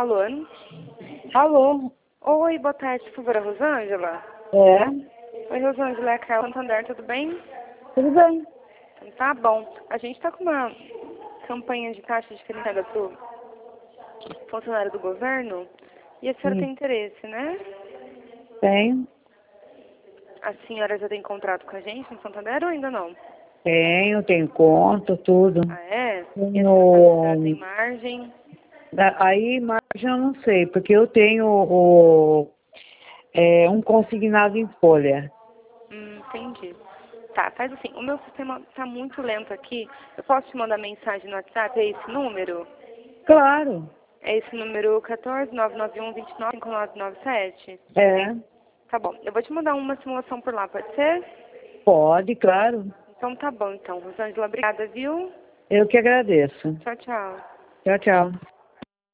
Alô? Alô? Oi, boa tarde, por favor, a Rosângela? É? Oi, Rosângela, é a Carla Santander, tudo bem? Tudo bem. Então, tá bom. A gente tá com uma campanha de taxa diferenciada para o funcionário do governo e a senhora tem interesse, né? Tenho. A senhora já tem contrato com a gente no Santander ou ainda não? Tenho conta, tudo. Ah, é? E a Tenho. senhora tem margem? Aí, margem eu não sei, porque eu tenho um consignado em folha. Entendi. Tá, faz assim, o meu sistema tá muito lento aqui. Eu posso te mandar mensagem no WhatsApp? É esse número? Claro. É esse número 14 991 29 5997? É. Tá bom. Eu vou te mandar uma simulação por lá, pode ser? Pode, claro. Então tá bom, então. Rosângela, obrigada, viu? Eu que agradeço. Tchau, tchau. Tchau, tchau.